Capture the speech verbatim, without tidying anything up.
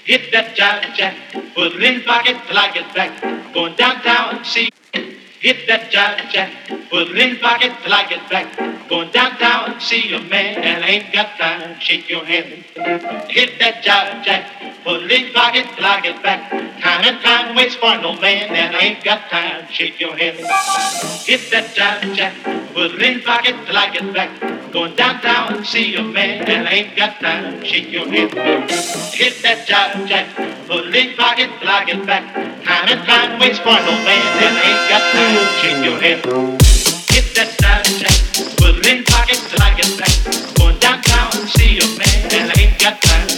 Hit that jive jack, put it in pocket till I get back. Going downtown, see. Hit that jive jack, put it in pocket till I get back. Going downtown, see a man and I ain't got time. Shake your hand. Hit that jive jack, put it in pocket till I get back. Time and time waits for no man and I ain't got time. Shake your hand. Hit that jive jack, put it in pocket till I get back. Going downtown, see a man and I ain't got time. Shake your hand. Hit that jive jack, put it in pocket till I get back. Time and time waits for no man and I ain't got time. Shake your hand. Hit that jive jack, put it in pocket till I get back. Going downtown, see a man and I ain't got time.